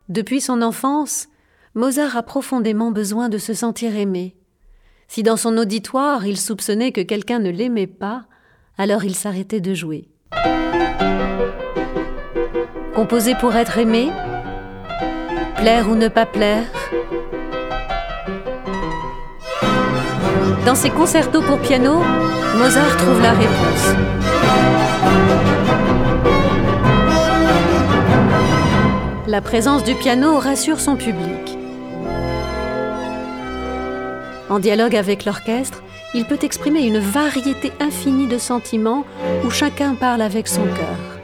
Depuis son enfance, Mozart a profondément besoin de se sentir aimé. Si dans son auditoire il soupçonnait que quelqu'un ne l'aimait pas, alors il s'arrêtait de jouer. Composer pour être aimé? Plaire ou ne pas plaire? Dans ses concertos pour piano, Mozart trouve la réponse. La présence du piano rassure son public. En dialogue avec l'orchestre, il peut exprimer une variété infinie de sentiments où chacun parle avec son cœur.